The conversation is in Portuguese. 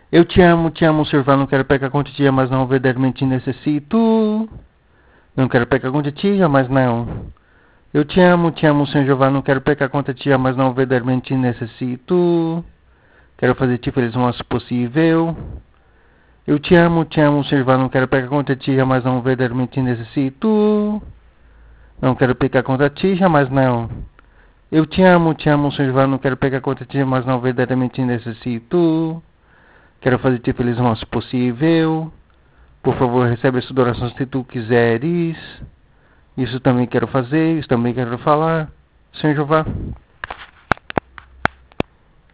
Eu te amo, Senhor Jeová, não quero pecar contra ti, mas não verdadeiramente necessito. Não quero pecar contra ti, jamais não. Eu te amo, Senhor Jeová, não quero pecar contra ti, mas não verdadeiramente necessito. Quero fazer ti feliz o mais possível. Eu te amo, Senhor Jeová, não quero pecar contra ti, mas não verdadeiramente necessito. Não quero pecar contra ti, jamais não. Eu te amo, Senhor Jeová, não quero pecar contra ti, mas não verdadeiramente necessito. Quero fazer ti feliz o mais possível. Por favor, recebe essa adoração se tu quiseres. Isso também quero fazer, isso também quero falar. Senhor Jeová.